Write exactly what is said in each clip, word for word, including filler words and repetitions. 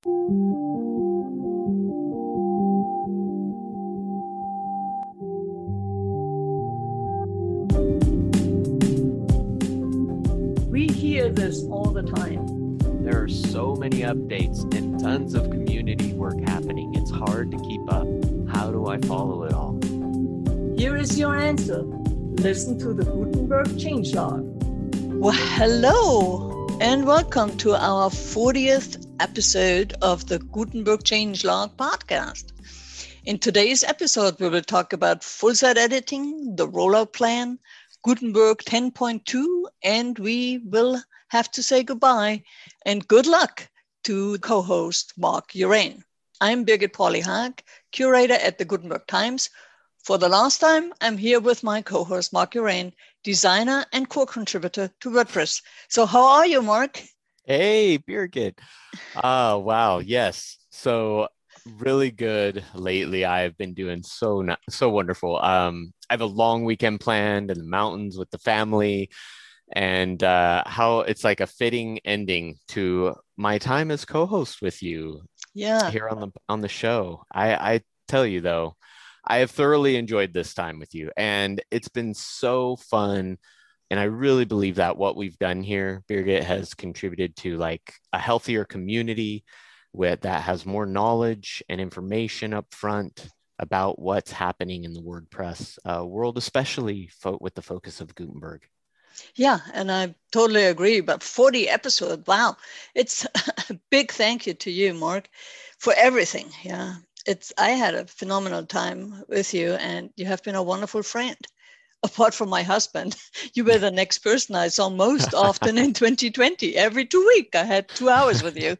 We hear this all the time. There are so many updates and tons of community work happening. It's hard to keep up. How do I follow it all? Here is your answer. Listen to the Gutenberg Changelog. Well, hello and welcome to our fortieth episode of the Gutenberg Changelog podcast. In today's episode, we will talk about full site editing, the rollout plan, Gutenberg ten point two, and we will have to say goodbye and good luck to co-host Mark Urain. I'm Birgit Pauli-Haag, curator at the Gutenberg Times. For the last time, I'm here with my co-host Mark Urain, designer and core contributor to WordPress. So how are you, Mark? Hey, Birgit. Oh, wow. Yes. So really good lately. I've been doing so not, so wonderful. Um, I have a long weekend planned in the mountains with the family, and uh, how it's like a fitting ending to my time as co-host with you. Yeah. Here on the on the show. I, I tell you though, I have thoroughly enjoyed this time with you, and it's been so fun. And I really believe that what we've done here, Birgit, has contributed to like a healthier community with that has more knowledge and information up front about what's happening in the WordPress uh, world, especially fo- with the focus of Gutenberg. Yeah, and I totally agree. But forty episodes, wow. It's a big thank you to you, Mark, for everything. Yeah, it's I had a phenomenal time with you, and you have been a wonderful friend. Apart from my husband, you were the next person I saw most often in twenty twenty. Every two weeks, I had two hours with you.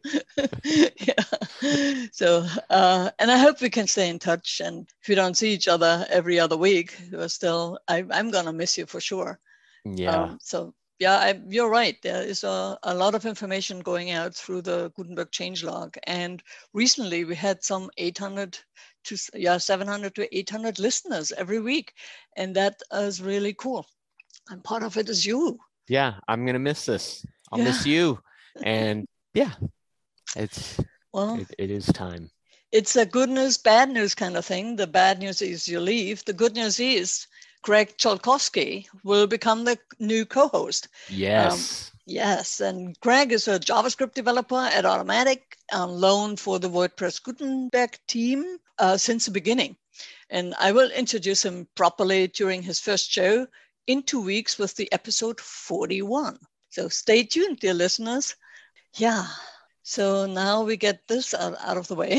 Yeah. So, uh, and I hope we can stay in touch. And if we don't see each other every other week, we're still, I, I'm going to miss you for sure. Yeah. Um, so, yeah, I, you're right. There is a, a lot of information going out through the Gutenberg changelog. And recently we had some eight hundred to yeah, seven hundred to eight hundred listeners every week. And that is really cool. And part of it is you. Yeah, I'm going to miss this. I'll Yeah. miss you. And yeah, it's Well, it, it is time. it's a good news, bad news kind of thing. The bad news is you leave. The good news is Greg Cholkowski will become the new co-host. Yes. Um, yes, and Greg is a JavaScript developer at Automattic, on loan for the WordPress Gutenberg team uh, since the beginning. And I will introduce him properly during his first show in two weeks with the episode forty-one. So stay tuned, dear listeners. Yeah. So now we get this out, out of the way.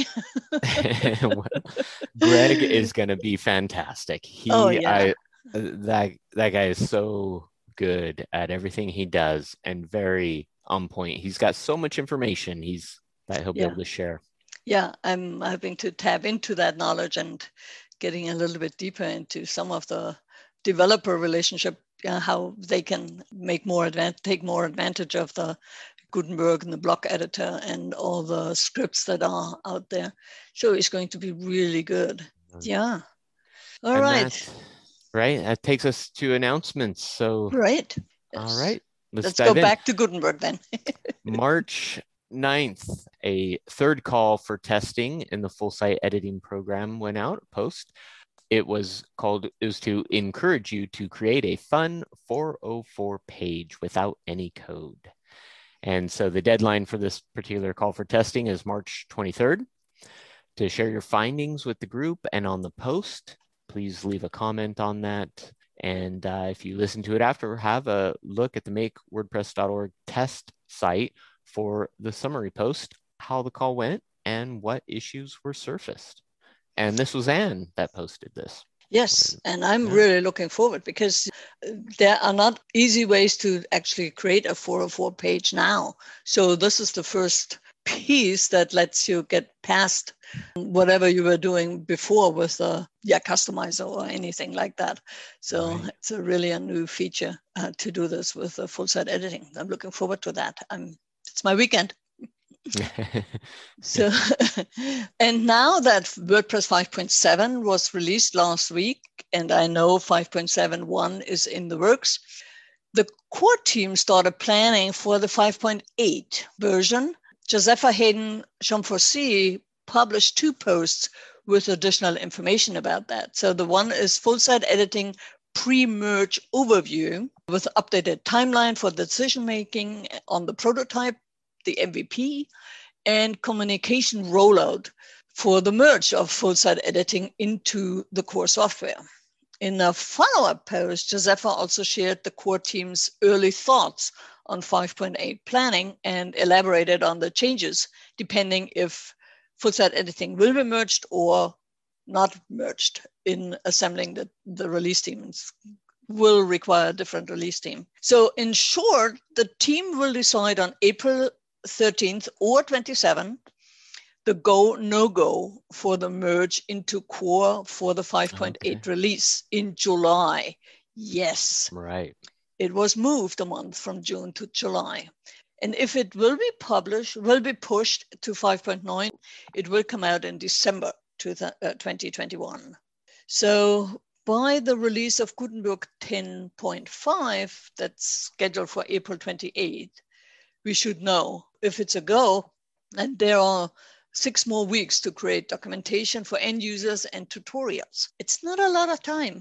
Well, Greg is going to be fantastic. He, Oh, yeah. I, that that guy is so good at everything he does and very on point. He's got so much information he's that he'll be Yeah. able to share. Yeah, I'm having to tap into that knowledge and getting a little bit deeper into some of the developer relationship, uh, how they can make more advan- take more advantage of the Gutenberg and the block editor and all the scripts that are out there. So it's going to be really good. Yeah. All And right. that, right. That takes us to announcements. So, Right. all Yes. right. Let's, Let's dive go in. back to Gutenberg then. March ninth, a third call for testing in the full site editing program went out, post. It was called, it was to encourage you to create a fun four oh four page without any code. And so the deadline for this particular call for testing is March twenty-third. To share your findings with the group and on the post, please leave a comment on that. And uh, if you listen to it after, have a look at the make wordpress dot org test site for the summary post, how the call went and what issues were surfaced. And this was Anne that posted this. Yes, and I'm Yeah. really looking forward because there are not easy ways to actually create a four oh four page now. So this is the first piece that lets you get past whatever you were doing before with the yeah, customizer or anything like that. So Right. it's a really a new feature uh, to do this with uh, full site editing. I'm looking forward to that. I'm, it's my weekend. So, and now that WordPress five point seven was released last week, and I know five point seven point one is in the works, the core team started planning for the five point eight version. Josepha Haydn Chamforsi published two posts with additional information about that. So the one is full site editing pre-merge overview with updated timeline for decision-making on the prototype, the M V P, and communication rollout for the merge of full site editing into the core software. In a follow-up post, Josepha also shared the core team's early thoughts on five point eight planning and elaborated on the changes depending if full site editing will be merged or not merged in assembling the, the release teams will require a different release team. So in short, the team will decide on April thirteenth or twenty-seventh the go, no go for the merge into core for the five point eight okay. release in July. Yes. Right. It was moved a month from June to July. And if it will be published, will be pushed to five point nine, it will come out in December twenty twenty-one. So by the release of Gutenberg ten point five, that's scheduled for April twenty-eighth, we should know if it's a go. And there are six more weeks to create documentation for end users and tutorials. It's not a lot of time.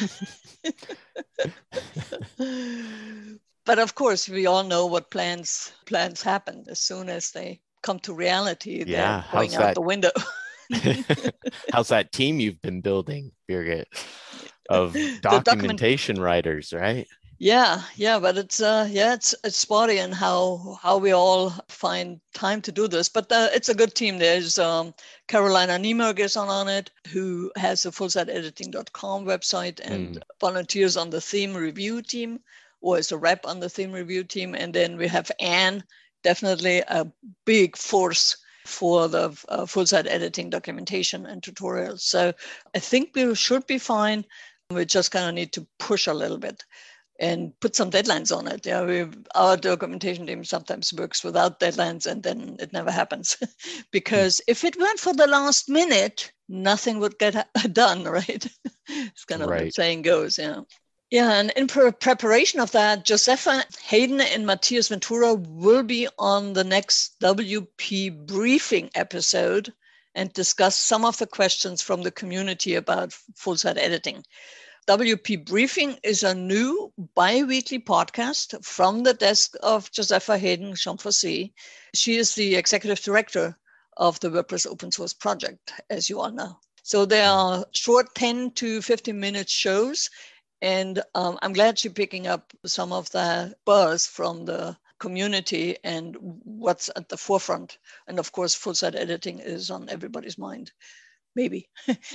But of course, we all know what plans plans happen as soon as they come to reality. Yeah, they're going out that? the window. How's that team you've been building, Birgit, of documentation document- writers, right? Yeah, yeah, but it's uh, yeah, it's it's spotty in how how we all find time to do this. But uh, it's a good team. There's um, Carolina Niemerg is on, on it, who has a full site editing dot com website and mm. volunteers on the theme review team, or is a rep on the theme review team. And then we have Anne, definitely a big force for the uh, full site editing documentation and tutorials. So I think we should be fine. We just kind of need to push a little bit and put some deadlines on it. Yeah, we, our documentation team sometimes works without deadlines, and then it never happens. Because if it weren't for the last minute, nothing would get done, right? It's kind of right. The saying goes, yeah. Yeah, and in pre- preparation of that, Josepha Haydn and Matthias Ventura will be on the next W P briefing episode and discuss some of the questions from the community about full site editing. W P Briefing is a new bi-weekly podcast from the desk of Josepha Haydn Chamforsi. She is the executive director of the WordPress open source project, as you all know. So they are short ten to fifteen minute shows. And um, I'm glad she's picking up some of the buzz from the community and what's at the forefront. And of course, full site editing is on everybody's mind, maybe.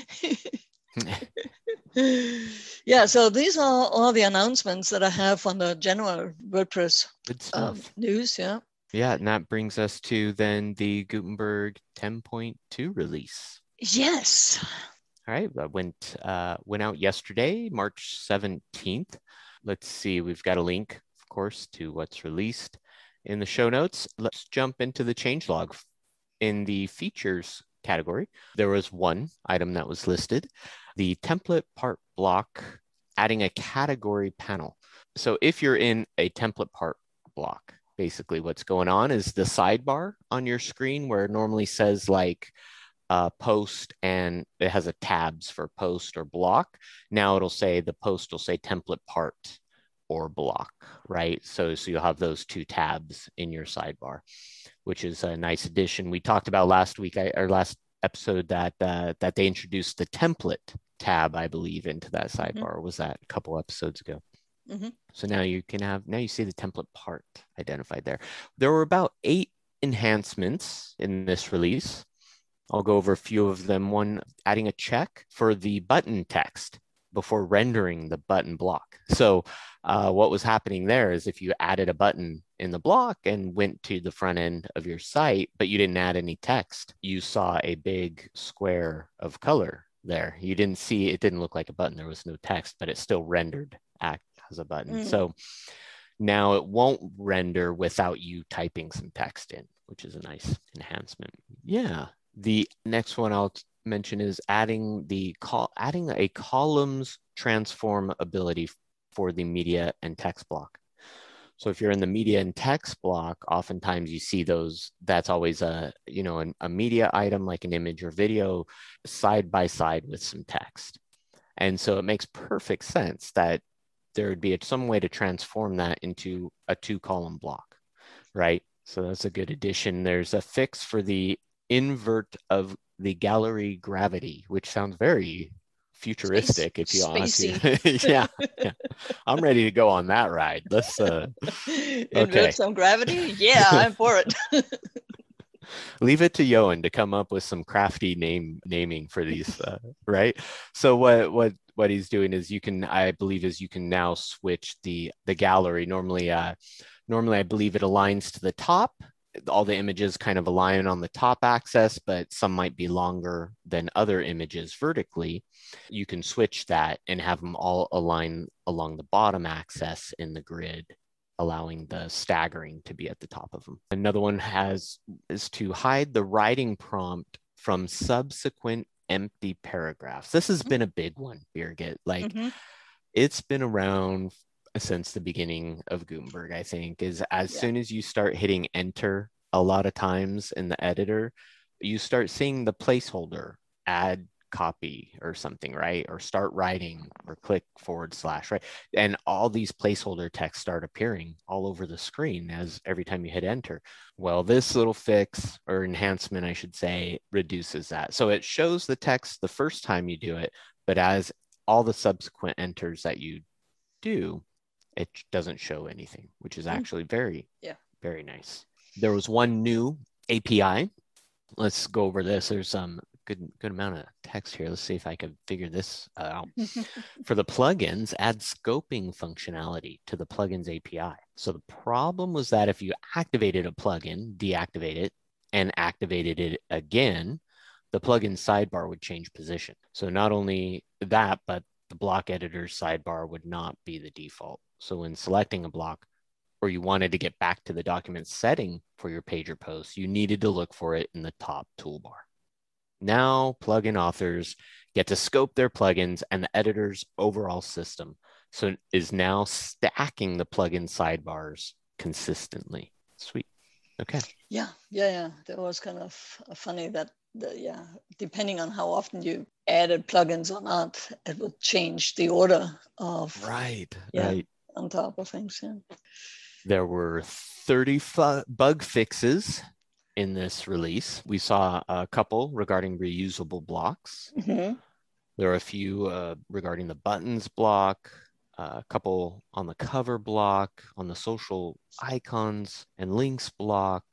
Yeah, so these are all the announcements that I have on the general WordPress um, news. Yeah. Yeah, and that brings us to then the Gutenberg ten point two release. Yes. All right, that went uh, went out yesterday, March seventeenth. Let's see, we've got a link, of course, to what's released in the show notes. Let's jump into the changelog. In the features category, there was one item that was listed, the template part block, adding a category panel. So if you're in a template part block, basically what's going on is the sidebar on your screen where it normally says like uh, post and it has a tabs for post or block. Now it'll say the post will say template part or block, right? So, so you'll have those two tabs in your sidebar, which is a nice addition. We talked about last week, or last episode, that uh, that they introduced the template tab, I believe, into that sidebar. Mm-hmm. Was that a couple episodes ago? Mm-hmm. So now you can have, now you see the template part identified there. There were about eight enhancements in this release. I'll go over a few of them. One, adding a check for the button text before rendering the button block. So uh, what was happening there is if you added a button in the block and went to the front end of your site, but you didn't add any text, you saw a big square of color there. You didn't see, it didn't look like a button. There was no text, but it still rendered act as a button. Mm. So now it won't render without you typing some text in, which is a nice enhancement. Yeah. The next one I'll mention is adding the call, adding a columns transform ability for the media and text block. So if you're in the media and text block, oftentimes you see those, that's always a, you know, an, a media item like an image or video side by side with some text. And so it makes perfect sense that there would be some way to transform that into a two column block, right? So that's a good addition. There's a fix for the invert of the gallery gravity, which sounds very futuristic, Space, if you ask spacey. me. yeah, yeah, I'm ready to go on that ride. Let's uh invert okay. some gravity. Yeah, I'm for it. Leave it to Yoan to come up with some crafty name naming for these, uh, right? So what what what he's doing is you can, I believe, is you can now switch the the gallery. Normally, uh, normally I believe it aligns to the top. All the images kind of align on the top axis, but some might be longer than other images vertically. You can switch that and have them all align along the bottom axis in the grid, allowing the staggering to be at the top of them. Another one has is to hide the writing prompt from subsequent empty paragraphs. This has mm-hmm. been a big one, Birgit. Like mm-hmm. it's been around since the beginning of Gutenberg, I think, is as yeah. soon as you start hitting enter a lot of times in the editor, you start seeing the placeholder add copy or something, right? Or start writing or click forward slash, right? And all these placeholder texts start appearing all over the screen as every time you hit enter. Well, this little fix or enhancement, I should say, reduces that. So it shows the text the first time you do it, but as all the subsequent enters that you do, it doesn't show anything, which is actually very, yeah. very nice. There was one new A P I. Let's go over this. There's some good good amount of text here. Let's see if I can figure this out. For the plugins, add scoping functionality to the plugins A P I. So the problem was that if you activated a plugin, deactivate it, and activated it again, the plugin sidebar would change position. So not only that, but the block editor's sidebar would not be the default. So when selecting a block, or you wanted to get back to the document setting for your page or post, you needed to look for it in the top toolbar. Now, plugin authors get to scope their plugins, and the editor's overall system so is now stacking the plugin sidebars consistently. Sweet. Okay. Yeah, yeah, yeah. That was kind of funny that, the, yeah, depending on how often you added plugins or not, it would change the order of right, yeah, right on top of things. Yeah. There were thirty fu- bug fixes in this release. We saw a couple regarding reusable blocks. Mm-hmm. There are a few uh, regarding the buttons block, uh, a couple on the cover block, on the social icons and links block.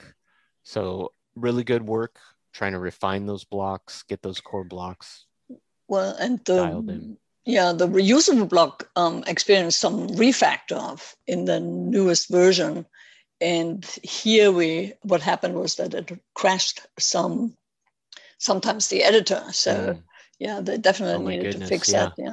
So really good work trying to refine those blocks, get those core blocks well, and the, dialed in. Yeah, the reusable block um, experienced some refactor in the newest version. And here we, what happened was that it crashed some, sometimes the editor. So mm. yeah, they definitely oh needed goodness, to fix yeah. that, yeah,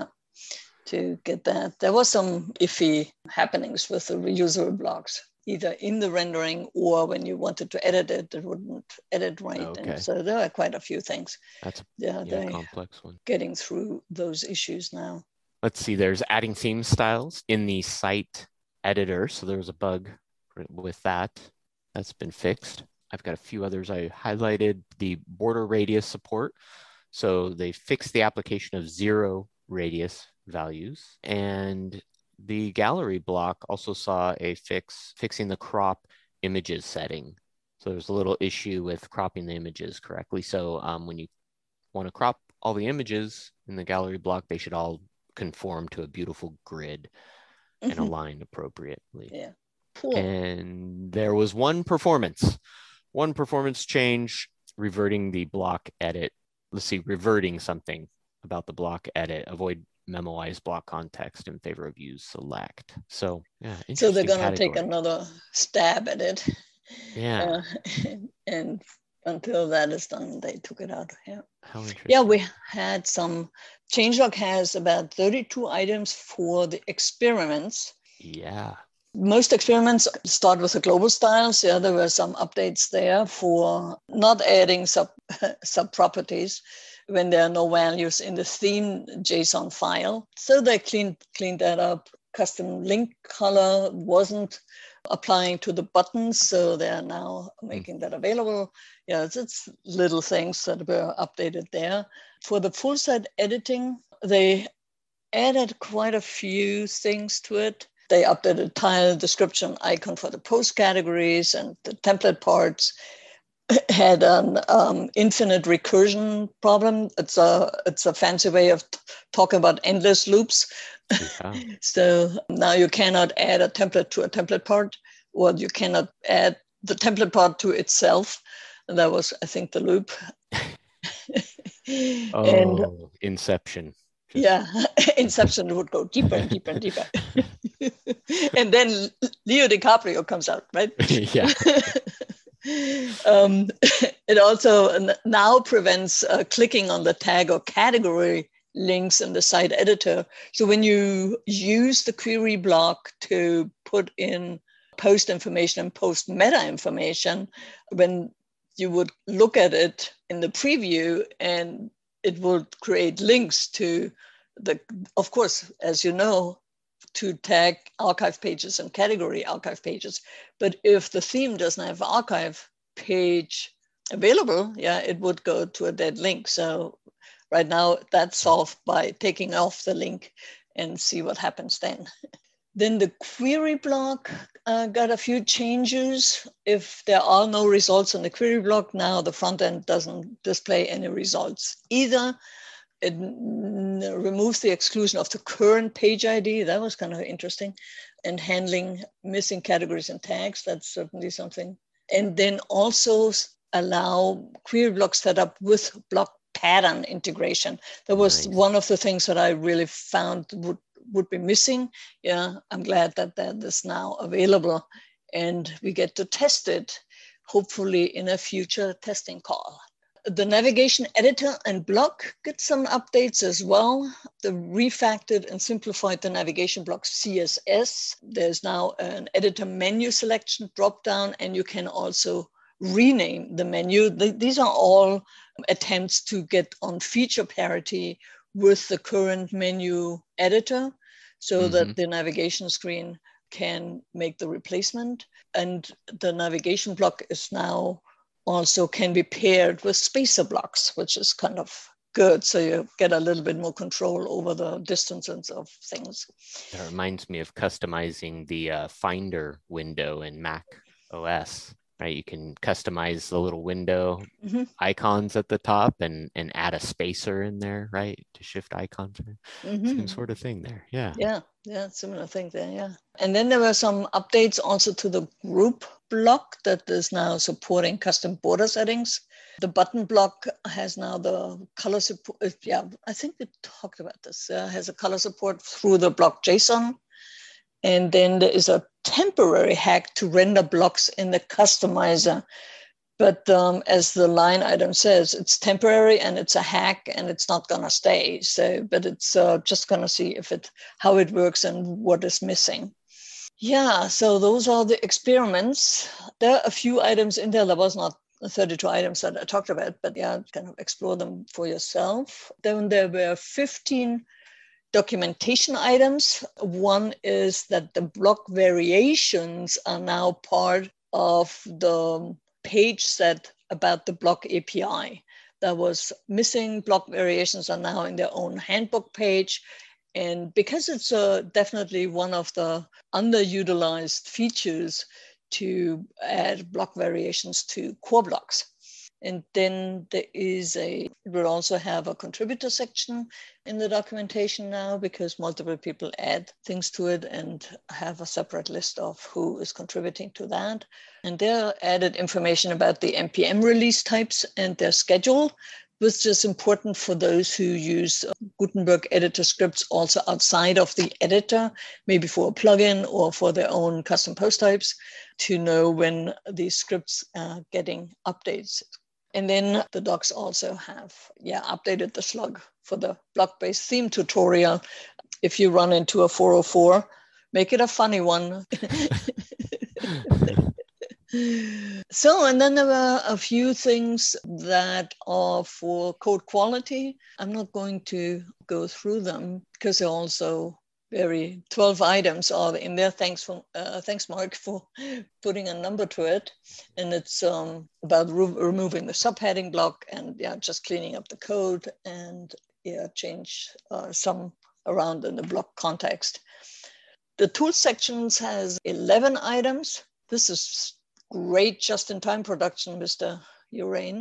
to get that. There was some iffy happenings with the reusable blocks, either in the rendering or when you wanted to edit it, it wouldn't edit right. Okay. And so there are quite a few things. That's a yeah, yeah, complex one. Getting through those issues now. Let's see, there's adding theme styles in the site editor. So there was a bug with that. That's been fixed. I've got a few others I highlighted. The border radius support. So they fixed the application of zero radius values, and the gallery block also saw a fix fixing the crop images setting. So there's a little issue with cropping the images correctly. So um, when you want to crop all the images in the gallery block, they should all conform to a beautiful grid mm-hmm. and align appropriately. Yeah. Cool. And there was one performance, one performance change reverting the block edit. Let's see, reverting something about the block edit. Avoid memoize block context in favor of use select. So yeah. So they're going to take another stab at it. Yeah. Uh, and until that is done, they took it out. Yeah. How interesting. Yeah, we had some, changelog has about thirty-two items for the experiments. Yeah. Most experiments start with the global styles. Yeah, there were some updates there for not adding sub sub properties when there are no values in the theme JSON file. So they cleaned cleaned that up. Custom link color wasn't applying to the buttons. So they're now making that available. Yeah, it's, it's little things that were updated there. For the full site editing, they added quite a few things to it. They updated tile, description, icon for the post categories and the template parts. Had an um, infinite recursion problem. It's a it's a fancy way of t- talking about endless loops. Yeah. So now you cannot add a template to a template part, or you cannot add the template part to itself. And that was, I think, the loop. Oh, and Inception. Just... Yeah, Inception would go deeper and deeper and deeper. And then Leo DiCaprio comes out, right? Yeah. um, it also now prevents uh, clicking on the tag or category links in the site editor. So when you use the query block to put in post information and post meta information, when you would look at it in the preview, and it will create links to the, of course, as you know, to tag archive pages and category archive pages. But if the theme doesn't have archive page available, yeah, it would go to a dead link. So right now that's solved by taking off the link and see what happens then. Then the query block uh, got a few changes. If there are no results on the query block, now the front end doesn't display any results either. It n- removes the exclusion of the current page I D. That was kind of interesting. And handling missing categories and tags, that's certainly something. And then also allow query block setup with block pattern integration. That was nice. One of the things that I really found would, would be missing. Yeah, I'm glad that that is now available and we get to test it, hopefully in a future testing call. The navigation editor and block get some updates as well. The refactored and simplified the navigation block C S S. There's now an editor menu selection dropdown, and you can also rename the menu. These are all attempts to get on feature parity with the current menu editor so mm-hmm. that the navigation screen can make the replacement. And the navigation block is now also can be paired with spacer blocks, which is kind of good. So you get a little bit more control over the distances of things. That reminds me of customizing the uh, Finder window in Mac O S, right? You can customize the little window mm-hmm. icons at the top and, and add a spacer in there, right? To shift icons. Mm-hmm. Same sort of thing there. Yeah. Yeah. Yeah. Similar thing there. Yeah. And then there were some updates also to the group block that is now supporting custom border settings. The button block has now the color support. Yeah, I think we talked about this. Uh, has a color support through the block JSON. And then there is a temporary hack to render blocks in the customizer. But um, as the line item says, it's temporary and it's a hack and it's not going to stay. So, but it's uh, just going to see if it, how it works and what is missing. Yeah, so those are the experiments. There are a few items in there. There was not thirty-two items that I talked about, but yeah, kind of explore them for yourself. Then there were fifteen documentation items. One is that the block variations are now part of the page set about the block A P I. That was missing. Block variations are now in their own handbook page. And because it's uh, definitely one of the underutilized features to add block variations to core blocks. And then there is a, it will also have a contributor section in the documentation now because multiple people add things to it and have a separate list of who is contributing to that. And there added information about the N P M release types and their schedule, which is important for those who use Gutenberg editor scripts also outside of the editor, maybe for a plugin or for their own custom post types, to know when these scripts are getting updates. And then the docs also have, yeah, updated the slug for the block-based theme tutorial. If you run into a four oh four, make it a funny one. So, and then there were a few things that are for code quality. I'm not going to go through them because they're also very twelve items are in there. Thanks for uh, thanks Mark for putting a number to it. And it's um, about re- removing the subheading block and yeah, just cleaning up the code and yeah, change uh, some around in the block context. The tool sections has eleven items. This is great just-in-time production, Mister Urain.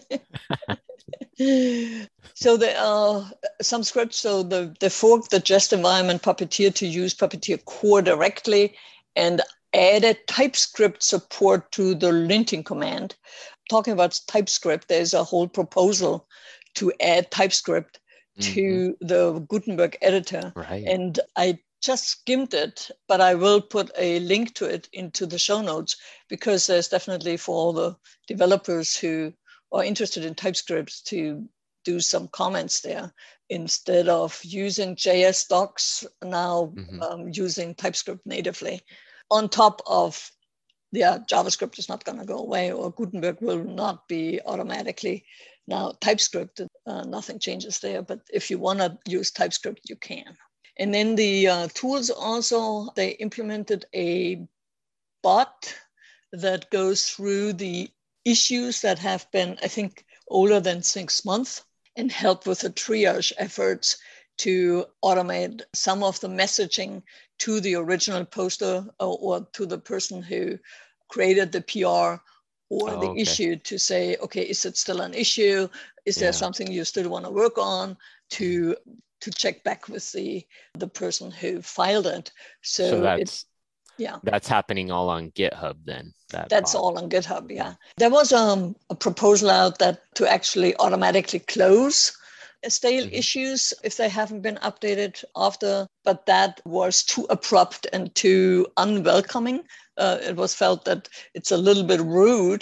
So there are some scripts. So the, the fork the jest environment Puppeteer to use Puppeteer core directly and added TypeScript support to the linting command. Talking about TypeScript, there's a whole proposal to add TypeScript mm-hmm. to the Gutenberg editor. Right. And I just skimmed it, but I will put a link to it into the show notes because there's definitely for all the developers who are interested in TypeScript to do some comments there instead of using J S docs now mm-hmm. um, using TypeScript natively. On top of, yeah, JavaScript is not going to go away or Gutenberg will not be automatically now TypeScript. Uh, nothing changes there, but if you want to use TypeScript, you can. And then the uh, tools also, they implemented a bot that goes through the issues that have been, I think, older than six months and help with the triage efforts to automate some of the messaging to the original poster or, or to the person who created the P R or oh, the okay. issue to say, okay, is it still an issue? Is yeah. there something you still want to work on to to check back with the the person who filed it? So, so that's it, yeah, that's happening all on GitHub then. That that's bot. all on GitHub. Yeah, there was um, a proposal out that to actually automatically close stale mm-hmm. issues if they haven't been updated after, but that was too abrupt and too unwelcoming. Uh, it was felt that it's a little bit rude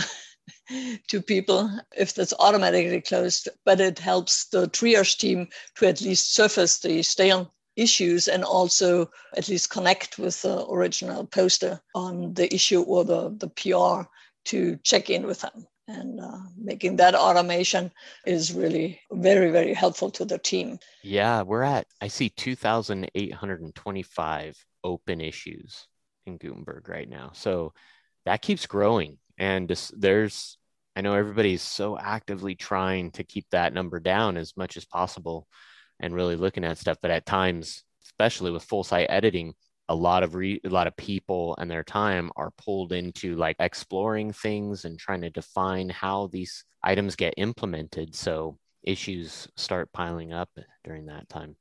to people if that's automatically closed, but it helps the triage team to at least surface the stale issues and also at least connect with the original poster on the issue or the, the P R to check in with them. And uh, making that automation is really very, very helpful to the team. Yeah, we're at, I see two thousand eight hundred twenty-five open issues in Gutenberg right now. So that keeps growing. And this, there's, I know everybody's so actively trying to keep that number down as much as possible and really looking at stuff. But at times, especially with full site editing, a lot of re- a lot of people and their time are pulled into like exploring things and trying to define how these items get implemented. So issues start piling up during that time.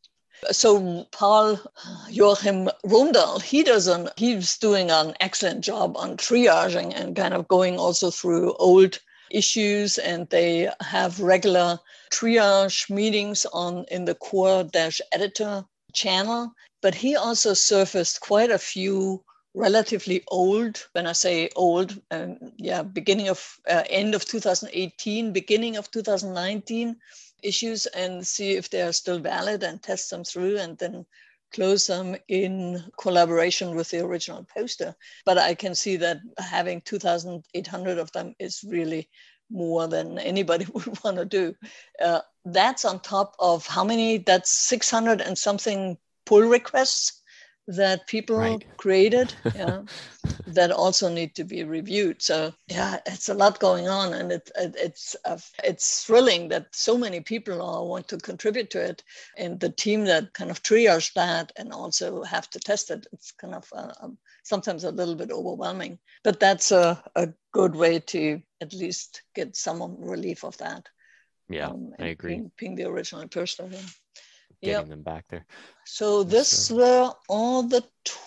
So Paul Joachim Rundal, he does an, he's doing an excellent job on triaging and kind of going also through old issues, and they have regular triage meetings on in the core-editor channel. But he also surfaced quite a few relatively old, when I say old, um, yeah, beginning of, uh, end of two thousand eighteen, beginning of two thousand nineteen issues, and see if they are still valid and test them through and then close them in collaboration with the original poster. But I can see that having two thousand eight hundred of them is really more than anybody would want to do. Uh, that's on top of how many, that's six hundred and something pull requests that people right. created, yeah, that also need to be reviewed. So yeah, it's a lot going on, and it, it it's uh, it's thrilling that so many people all want to contribute to it, and the team that kind of triage that and also have to test it. It's kind of uh, um, sometimes a little bit overwhelming, but that's a, a good way to at least get some relief of that. Yeah, um, I agree. Ping, ping the original person. Yeah. Getting yep. them back there. So this so. were all the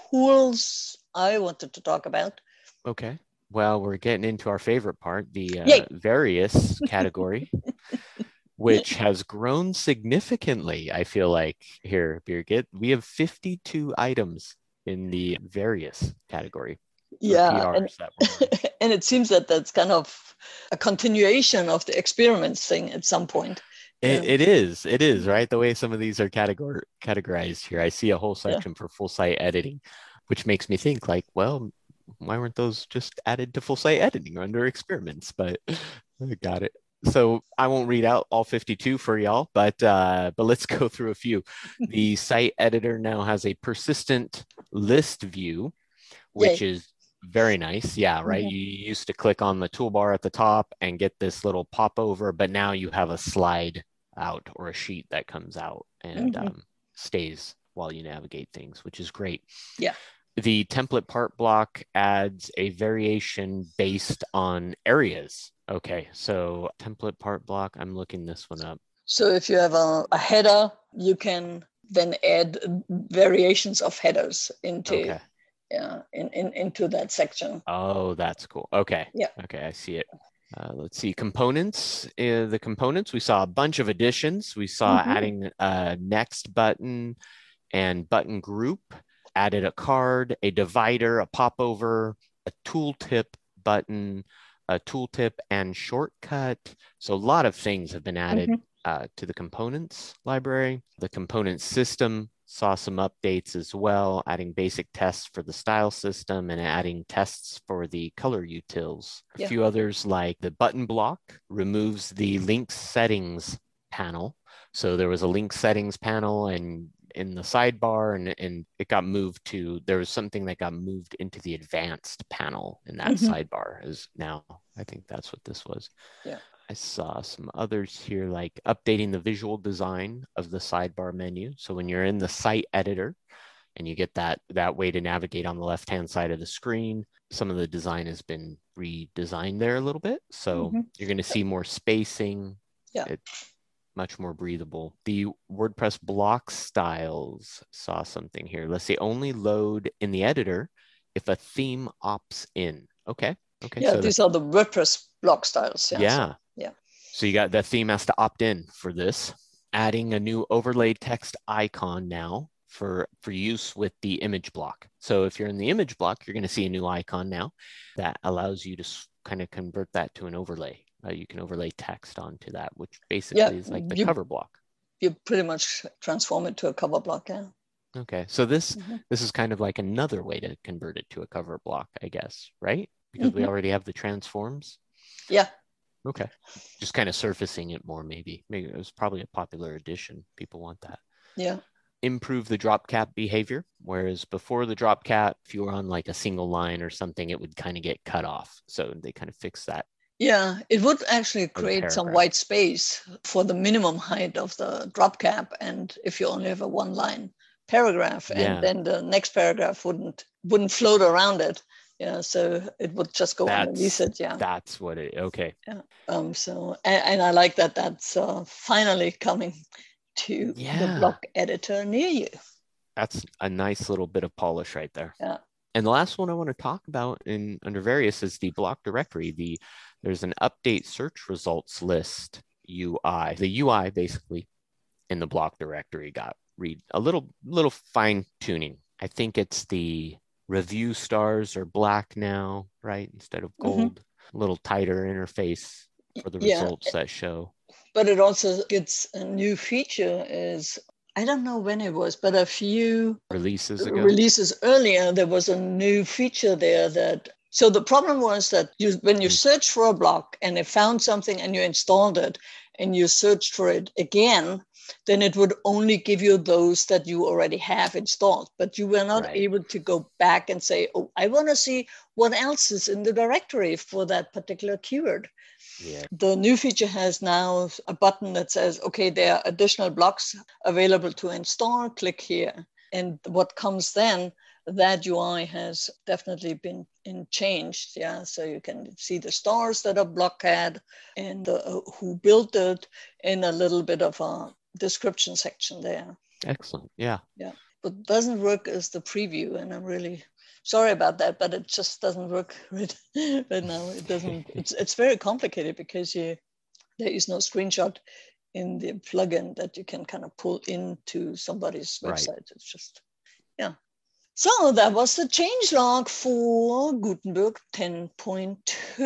tools I wanted to talk about. Okay. Well, we're getting into our favorite part, the uh, various category, which has grown significantly, I feel like, here, Birgit. We have fifty-two items in the various category. Yeah, and, and it seems that that's kind of a continuation of the experiments thing at some point. It, yeah. it is, it is, right? The way some of these are categor- categorized here. I see a whole section yeah. for full site editing, which makes me think like, well, why weren't those just added to full site editing under experiments? But I got it. So I won't read out all fifty-two for y'all, but uh, but let's go through a few. The site editor now has a persistent list view, which Yay. is very nice. Yeah, right. Mhm. You used to click on the toolbar at the top and get this little popover, but now you have a slide out or a sheet that comes out and Mhm. um, stays while you navigate things, which is great. Yeah. The template part block adds a variation based on areas. Okay, so template part block, I'm looking this one up. So if you have a, a header, you can then add variations of headers into Okay. yeah in, in into that section. Oh, that's cool. Okay. Yeah. Okay, I see it. Uh, let's see, components. Uh, the components, we saw a bunch of additions. We saw Mhm. adding a next button and button group, added a card, a divider, a popover, a tooltip button, a tooltip and shortcut. So a lot of things have been added Mhm. uh, to the components library. The component system saw some updates as well, adding basic tests for the style system and adding tests for the color utils. A Yeah. few others like the button block removes the link settings panel. So there was a link settings panel and in the sidebar and, and it got moved to, there was something that got moved into the advanced panel in that Mhm. sidebar is now, I think that's what this was. Yeah. I saw some others here, like updating the visual design of the sidebar menu. So when you're in the site editor and you get that, that way to navigate on the left-hand side of the screen, some of the design has been redesigned there a little bit. So Mhm. you're going to see more spacing. Yeah. It's much more breathable. The WordPress block styles saw something here. Let's say only load in the editor if a theme opts in. Okay. Okay. Yeah, so these the, are the WordPress block styles. Yeah. yeah. So, yeah. So you got the theme has to opt in for this. Adding a new overlay text icon now for, for use with the image block. So if you're in the image block, you're going to see a new icon now that allows you to kind of convert that to an overlay. Uh, you can overlay text onto that, which basically Yeah, is like the you, cover block. You pretty much transform it to a cover block. Yeah. Okay, so this Mhm. this is kind of like another way to convert it to a cover block, I guess, right? Because we Mhm. already have the transforms. Yeah. Okay, just kind of surfacing it more, maybe. Maybe it was probably a popular addition. People want that. Yeah. Improve the drop cap behavior, whereas before the drop cap, if you were on like a single line or something, it would kind of get cut off. So they kind of fixed that. Yeah, it would actually For the create some paragraph. white space for the minimum height of the drop cap. And if you only have a one line paragraph, Yeah. and then the next paragraph wouldn't wouldn't float around it. Yeah, so it would just go underneath That's it. Yeah. that's what it. Okay. Yeah. Um. So and, and I like that. That's uh, finally coming to the Yeah. block editor near you. That's a nice little bit of polish right there. Yeah. And the last one I want to talk about in under various is the block directory. The there's an update search results list U I. The U I basically in the block directory got read a little little fine tuning. I think it's the review stars are black now, right? Instead of gold. Mm-hmm. A little tighter interface for the Yeah. results that show. But it also gets a new feature is, I don't know when it was, but a few releases ago. Releases earlier, there was a new feature there that, so the problem was that you, when you mm. search for a block and it found something and you installed it and you searched for it again, then it would only give you those that you already have installed, but you were not right. able to go back and say, oh, I want to see what else is in the directory for that particular keyword. Yeah. The new feature has now a button that says, okay, there are additional blocks available to install, click here. And what comes then, that U I has definitely been in changed. Yeah, so you can see the stars that are blockhead and uh, who built it in a little bit of a description section there. Excellent. Yeah. Yeah. What doesn't work is the preview, and I'm really sorry about that, but it just doesn't work right, right now. It doesn't. It's it's very complicated because you there is no screenshot in the plugin that you can kind of pull into somebody's website. Right. It's just, yeah. So that was the changelog for Gutenberg ten point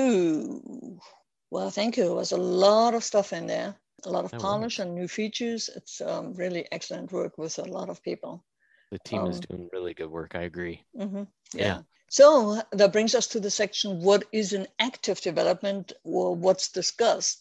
two. Well, thank you. There was a lot of stuff in there, a lot of that polish was. And new features. It's um, really excellent work with a lot of people. The team um, is doing really good work. I agree. Mm-hmm, yeah. yeah. So that brings us to the section, what is in active development or what's discussed?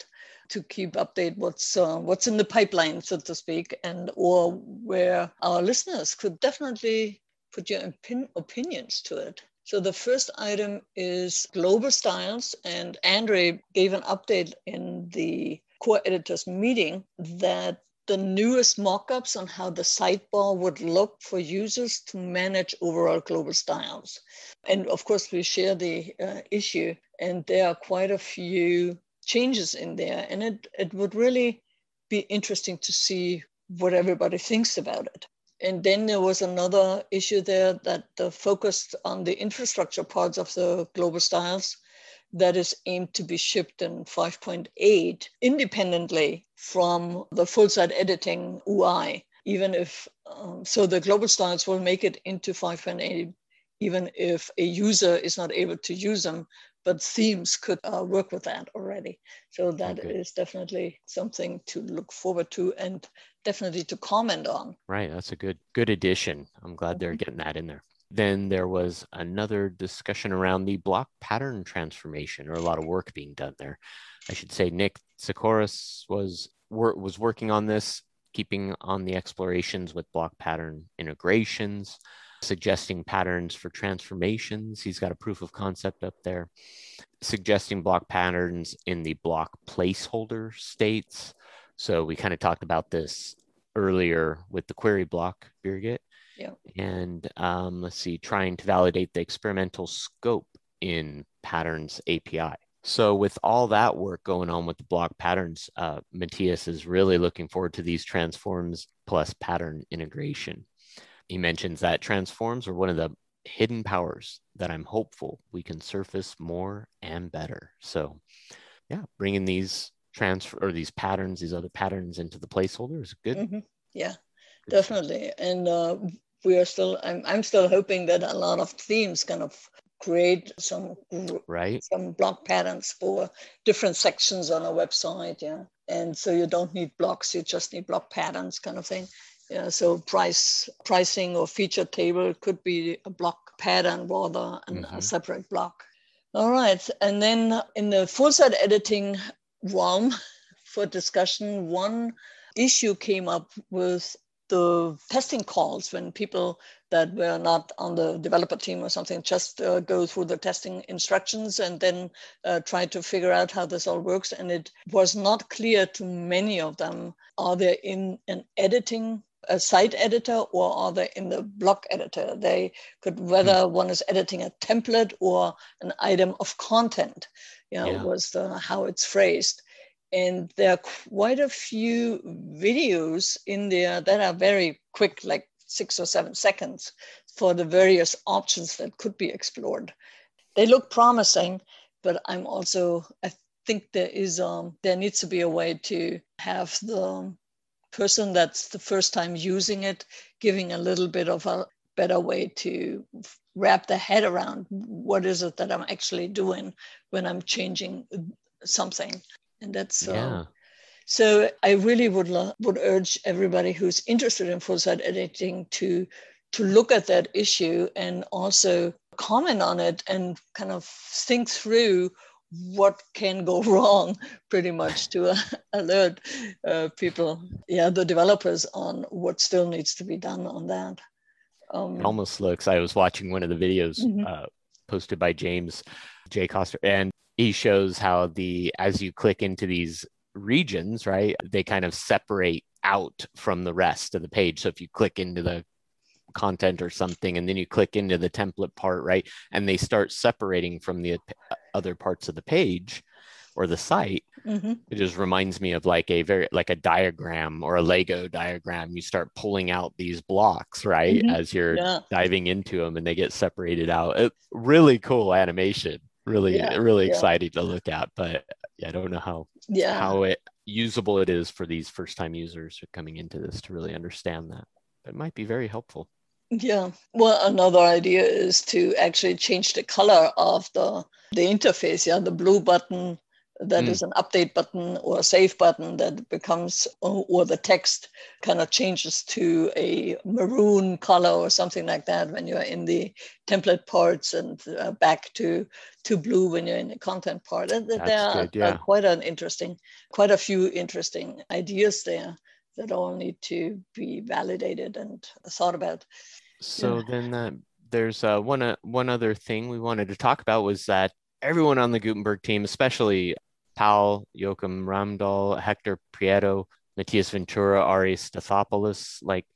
to keep update what's uh, what's in the pipeline, so to speak, and or where our listeners could definitely put your opin- opinions to it. So the first item is global styles, and Andre gave an update in the core editors meeting that the newest mockups on how the sidebar would look for users to manage overall global styles. And of course, we share the uh, issue, and there are quite a few changes in there. And it, it would really be interesting to see what everybody thinks about it. And then there was another issue there that uh, focused on the infrastructure parts of the global styles that is aimed to be shipped in five point eight independently from the full site editing U I, even if, um, so the global styles will make it into five point eight, even if a user is not able to use them, but themes could uh, work with that already. So that Okay. is definitely something to look forward to and definitely to comment on. Right. That's a good, good addition. I'm glad they're getting that in there. Then there was another discussion around the block pattern transformation, or a lot of work being done there. I should say Nick Sikoris was, wor- was working on this, keeping on the explorations with block pattern integrations, suggesting patterns for transformations. He's got a proof of concept up there, suggesting block patterns in the block placeholder states. So we kind of talked about this earlier with the query block, Birgit. Yeah. And um, let's see, trying to validate the experimental scope in patterns A P I. So with all that work going on with the block patterns, uh, Matthias is really looking forward to these transforms plus pattern integration. He mentions that transforms are one of the hidden powers that I'm hopeful we can surface more and better. So yeah, bringing these transfer or these patterns, these other patterns into the placeholder is good. Mm-hmm. Yeah, good definitely. Stuff. And uh, we are still, I'm, I'm still hoping that a lot of themes kind of create some, right. some block patterns for different sections on a website. Yeah. And so you don't need blocks, you just need block patterns kind of thing. Yeah, so price pricing or feature table could be a block pattern rather than mm-hmm. a separate block. All right. And then in the full site editing realm for discussion, one issue came up with the testing calls when people that were not on the developer team or something just uh, go through the testing instructions and then uh, try to figure out how this all works. And it was not clear to many of them, are they in an editing a site editor or are they in the block editor? They could, whether one is editing a template or an item of content, you know, yeah. was the, how it's phrased. And there are quite a few videos in there that are very quick, like six or seven seconds for the various options that could be explored. They look promising, but I'm also, I think there is, um, there needs to be a way to have the person that's the first time using it, giving a little bit of a better way to wrap their head around what is it that I'm actually doing when I'm changing something. And that's, yeah. Uh, so I really would lo- would urge everybody who's interested in full site editing to, to look at that issue and also comment on it and kind of think through what can go wrong, pretty much, to uh, alert uh, people, yeah, the developers, on what still needs to be done on that. Um, it almost looks, I was watching one of the videos mm-hmm. uh, posted by James J. Coster, and he shows how the, as you click into these regions, right, they kind of separate out from the rest of the page. So if you click into the content or something, and then you click into the template part, right, and they start separating from the other parts of the page or the site, mm-hmm. it just reminds me of like a very, like a diagram or a Lego diagram. You start pulling out these blocks, right, mm-hmm. as you're yeah. diving into them, and they get separated out. It, really cool animation. Really, yeah, really yeah. exciting to look at, but yeah, I don't know how yeah. how it usable it is for these first-time users who are coming into this to really understand that. But it might be very helpful. Yeah. Well, another idea is to actually change the color of the the interface. Yeah, the blue button that Mm. is an update button or a save button that becomes, or the text kind of changes to a maroon color or something like that when you're in the template parts, and uh, back to, to blue when you're in the content part. And there That's are, good, yeah. are quite an interesting, quite a few interesting ideas there that all need to be validated and thought about. So Yeah. then uh, there's uh, one uh, one other thing we wanted to talk about was that everyone on the Gutenberg team, especially Pal, Joachim Ramdahl, Hector Prieto, Matthias Ventura, Ari Stathopoulos, like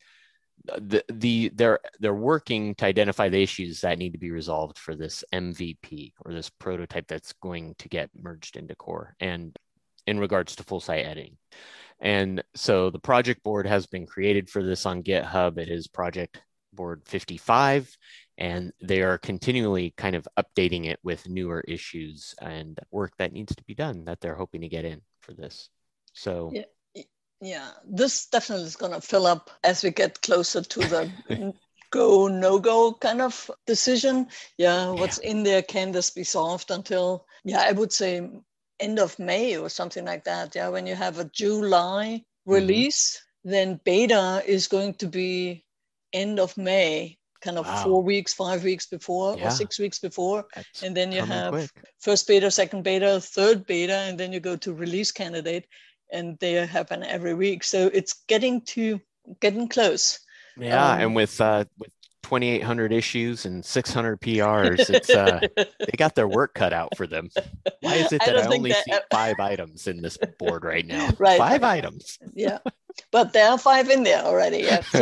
the the they're they're working to identify the issues that need to be resolved for this M V P, or this prototype that's going to get merged into Core, and in regards to full site editing. And so the project board has been created for this on GitHub. It is project board fifty-five, and they are continually kind of updating it with newer issues and work that needs to be done that they're hoping to get in for this. So yeah, yeah. This definitely is going to fill up as we get closer to the go, no go kind of decision. Yeah, what's yeah. in there, can this be solved until, yeah, I would say end of May or something like that. Yeah, when you have a July release, mm-hmm. then beta is going to be end of May, kind of wow. four weeks, five weeks before, yeah. or six weeks before. That's and then you have quick. First beta, second beta, third beta, and then you go to release candidate, and they happen every week. So it's getting to getting close. Yeah, um, and with uh, with twenty-eight hundred issues and six hundred P Rs, it's uh, they got their work cut out for them. Why is it that I, I only that, see uh, five items in this board right now? Right, five right. items. Yeah. But there are five in there already. Yeah, so.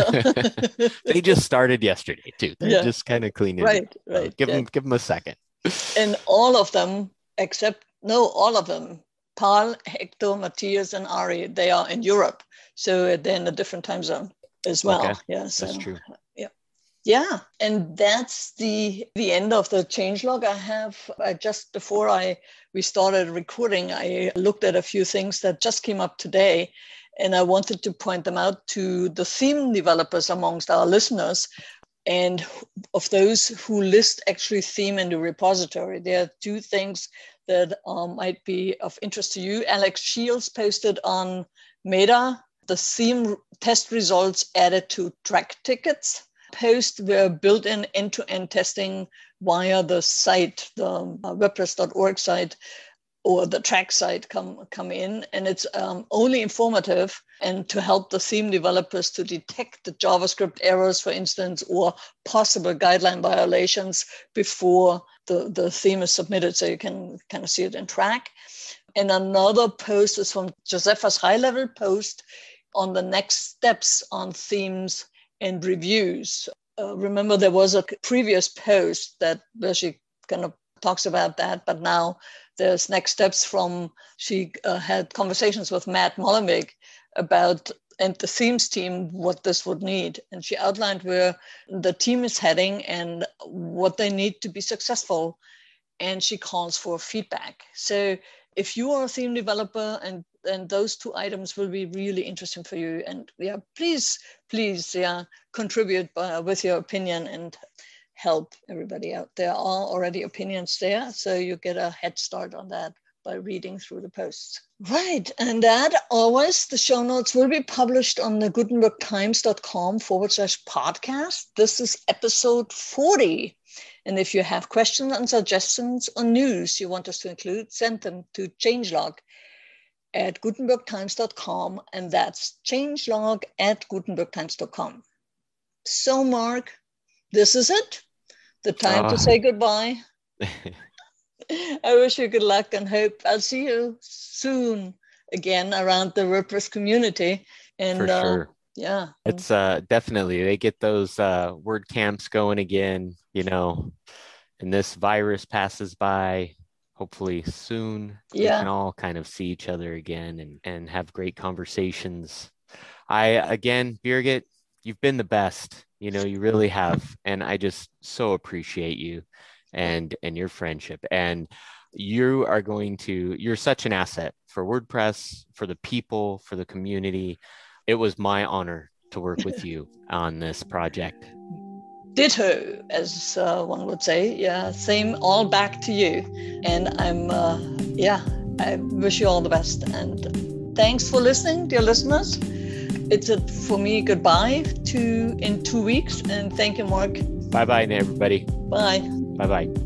They just started yesterday too. They're yeah. just kind of cleaning. Right, it. right. So give yeah. them, give them a second. And all of them, except no, all of them, Paul, Hector, Matthias, and Ari, they are in Europe, so they're in a different time zone as well. Okay. Yeah, so, that's true. Yeah, yeah, and that's the the end of the changelog. I have I just before I we started recording, I looked at a few things that just came up today. And I wanted to point them out to the theme developers amongst our listeners. And of those who list actually theme in the repository, there are two things that um, might be of interest to you. Alex Shields posted on Meta the theme test results added to track tickets. Posts were built-in end-to-end testing via the site, the uh, WordPress dot org site, or the track site come, come in, and it's um, only informative and to help the theme developers to detect the JavaScript errors, for instance, or possible guideline violations before the, the theme is submitted, so you can kind of see it in track. And another post is from Josefa's high-level post on the next steps on themes and reviews. Uh, remember, there was a previous post that where she kind of talks about that, but now there's next steps from, she uh, had conversations with Matt Molenbeek about, and the themes team, what this would need. And she outlined where the team is heading and what they need to be successful. And she calls for feedback. So if you are a theme developer, and, and those two items will be really interesting for you. And yeah, please, please yeah, contribute by, with your opinion and help everybody out. There are already opinions there, so you get a head start on that by reading through the posts. Right, and that always, the show notes will be published on the gutenbergtimes.com forward slash podcast. This is episode forty. And if you have questions and suggestions or news you want us to include, send them to changelog at gutenbergtimes dot com, and that's changelog at gutenbergtimes dot com. So, Mark, this is it. The time oh. to say goodbye. I wish you good luck and hope I'll see you soon again around the WordPress community. And for sure. Uh, yeah. It's uh, definitely, they get those uh, word camps going again, you know, and this virus passes by, hopefully soon. Yeah. We can all kind of see each other again and, and have great conversations. I, again, Birgit, you've been the best. You know, you really have. And I just so appreciate you and, and your friendship. And you are going to, you're such an asset for WordPress, for the people, for the community. It was my honor to work with you on this project. Ditto, as uh, one would say. Yeah, same, all back to you. And I'm, uh, yeah, I wish you all the best. And thanks for listening, dear listeners. It's a, for me, goodbye to in two weeks. And thank you, Mark. Bye-bye, everybody. Bye. Bye-bye.